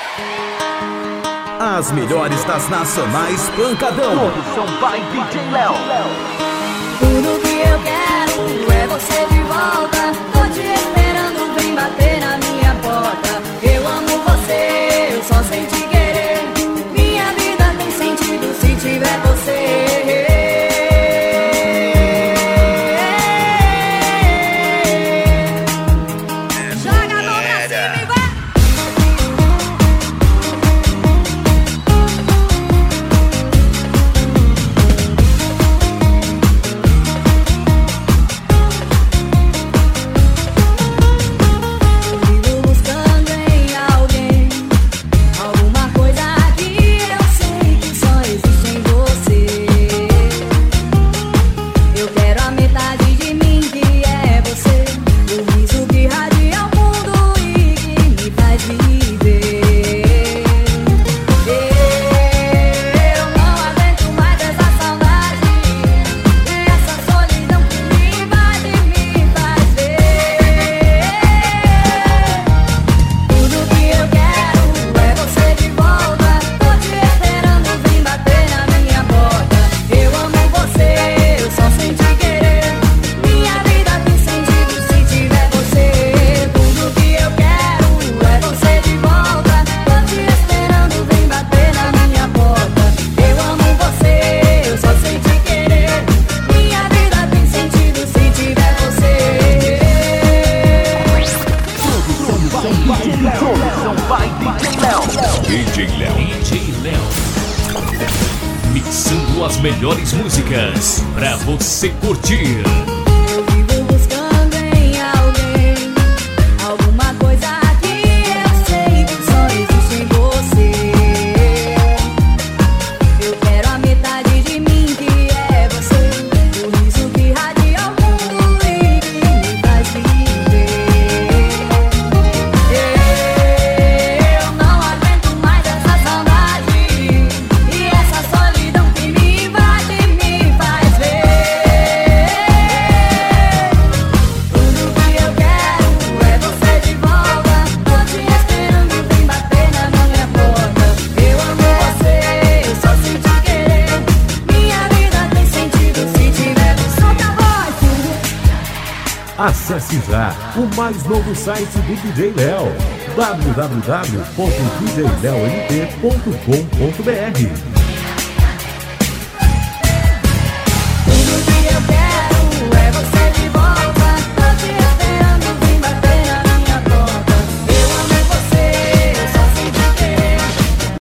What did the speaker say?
As melhores das nacionais pancadão. Produção by DJ Léo. Tudo que eu quero é você de volta. Tô te esperando, vem bater na minha porta. Eu amo você, eu só sei te querer. Minha vida tem sentido se tiver você. Mixando as melhores músicas pra você curtir. Eu vivo buscando em alguém alguma coisa que eu sei que só existe em você. Eu quero a metade de mim que é você, o riso que irradia o mundo e que me faz viver. Eu não aguento mais essa saudade e essa solidão que me invade e me faz ver. Tudo que eu quero é você de volta. Tô te esperando, vem bater na minha porta. Eu amo você, eu só sei te querer. Minha vida tem sentido se tiver você. Solta a voz, Acesse já o mais novo site do DJ Léo, www.djleomp.com.br.